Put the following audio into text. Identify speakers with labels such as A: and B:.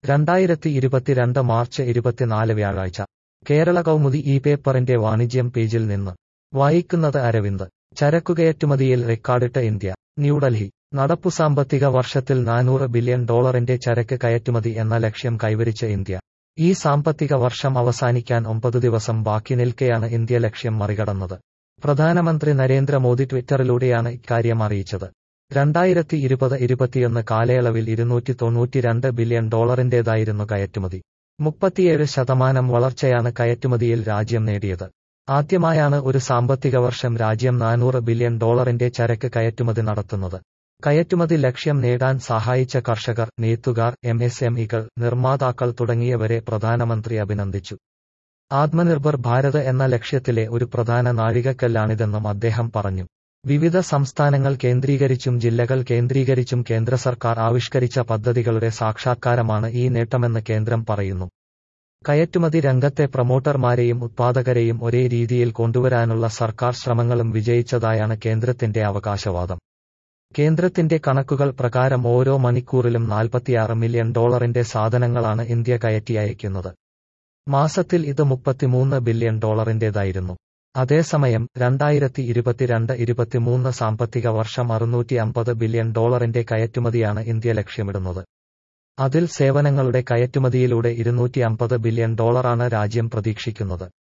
A: 2022 March 24 വ്യാഴാഴ്ച കേരള കൗമുദി ഈ പേപ്പറിന്റെ വാണിജ്യം പേജിൽ നിന്ന് വായിക്കുന്നത് അരവിന്ദ്. ചരക്കുകയറ്റുമതിയിൽ റെക്കോർഡിട്ട് ഇന്ത്യ. ന്യൂഡൽഹി. നടപ്പു സാമ്പത്തിക വർഷത്തിൽ $400 ബില്യൺ ചരക്ക് കയറ്റുമതി എന്ന ലക്ഷ്യം കൈവരിച്ച ഇന്ത്യ. ഈ സാമ്പത്തിക വർഷം അവസാനിക്കാൻ 9 ദിവസം ബാക്കി നിൽക്കെയാണ് ഇന്ത്യ ലക്ഷ്യം മറികടന്നത്. പ്രധാനമന്ത്രി നരേന്ദ്രമോദി ട്വിറ്ററിലൂടെയാണ് ഇക്കാര്യം അറിയിച്ചത്. 2020-21 കാലയളവിൽ $292 ബില്യൺ കയറ്റുമതി. 37% വളർച്ചയാണ് കയറ്റുമതിയിൽ രാജ്യം നേടിയത്. ആദ്യമായാണ് ഒരു സാമ്പത്തിക വർഷം രാജ്യം $400 ബില്യൺ ചരക്ക് കയറ്റുമതി നടത്തുന്നത്. കയറ്റുമതി ലക്ഷ്യം നേടാൻ സഹായിച്ച കർഷകർ, നെയ്ത്തുകാർ, MSMEകൾ, നിർമ്മാതാക്കൾ തുടങ്ങിയവരെ പ്രധാനമന്ത്രി അഭിനന്ദിച്ചു. ആത്മനിർഭർ ഭാരത് എന്ന ലക്ഷ്യത്തിലെ ഒരു പ്രധാന നാഴികക്കല്ലാണിതെന്നും അദ്ദേഹം പറഞ്ഞു. വിവിധ സംസ്ഥാനങ്ങൾ കേന്ദ്രീകരിച്ചും ജില്ലകൾ കേന്ദ്രീകരിച്ചും കേന്ദ്ര സർക്കാർ ആവിഷ്കരിച്ച പദ്ധതികളുടെ സാക്ഷാത്കാരമാണ് ഈ നേട്ടമെന്ന് കേന്ദ്രം പറയുന്നു. കയറ്റുമതി രംഗത്തെ പ്രൊമോട്ടർമാരെയും ഉത്പാദകരെയും ഒരേ രീതിയിൽ കൊണ്ടുവരാനുള്ള സർക്കാർ ശ്രമങ്ങളും വിജയിച്ചതായാണ് കേന്ദ്രത്തിന്റെ അവകാശവാദം. കേന്ദ്രത്തിന്റെ കണക്കുകൾ പ്രകാരം ഓരോ മണിക്കൂറിലും $46 മില്യൺ സാധനങ്ങളാണ് ഇന്ത്യ കയറ്റി അയക്കുന്നത്. മാസത്തിൽ ഇത് $33 ബില്യൺ അതേസമയം 2022-23 സാമ്പത്തിക വർഷം $650 ബില്യൺ കയറ്റുമതിയാണ് ഇന്ത്യ ലക്ഷ്യമിടുന്നത്. അതിൽ സേവനങ്ങളുടെ കയറ്റുമതിയിലൂടെ $250 ബില്യൺ രാജ്യം പ്രതീക്ഷിക്കുന്നത്.